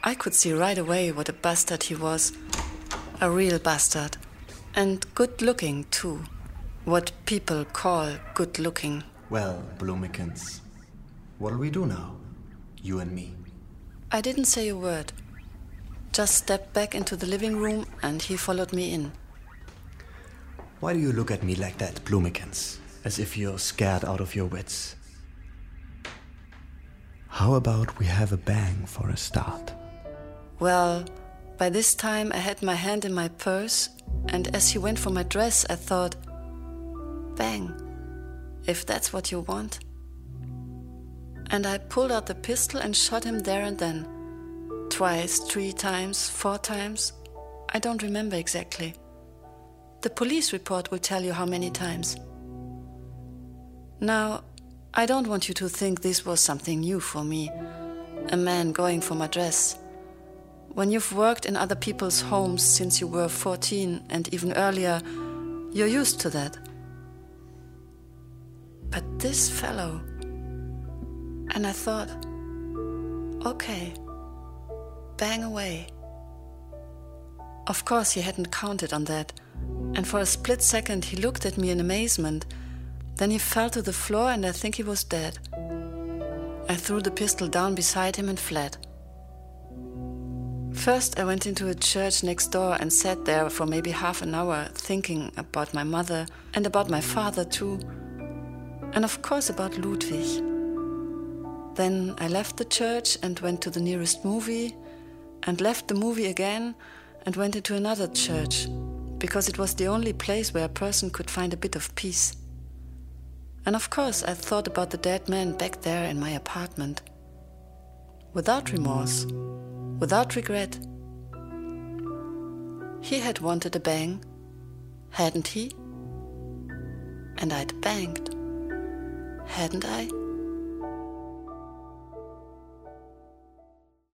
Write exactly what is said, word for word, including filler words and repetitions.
I could see right away what a bastard he was. A real bastard. And good-looking, too. What people call good-looking. Well, Bloomikins, what'll we do now? You and me. I didn't say a word. Just stepped back into the living room and he followed me in. Why do you look at me like that, Bloomikins? As if you're scared out of your wits. How about we have a bang for a start? Well, by this time I had my hand in my purse, and as he went for my dress, I thought, bang, if that's what you want. And I pulled out the pistol and shot him there and then. Twice, three times, four times. I don't remember exactly. The police report will tell you how many times. Now, I don't want you to think this was something new for me. A man going for my dress. When you've worked in other people's homes since you were fourteen and even earlier, you're used to that. But this fellow... And I thought, okay, bang away. Of course, he hadn't counted on that, and for a split second he looked at me in amazement. Then he fell to the floor and I think he was dead. I threw the pistol down beside him and fled. First, I went into a church next door and sat there for maybe half an hour thinking about my mother and about my father too, and of course about Ludwig. Then I left the church and went to the nearest movie, and left the movie again and went into another church, because it was the only place where a person could find a bit of peace. And of course I thought about the dead man back there in my apartment. Without remorse, without regret. He had wanted a bang, hadn't he? And I'd banged, hadn't I?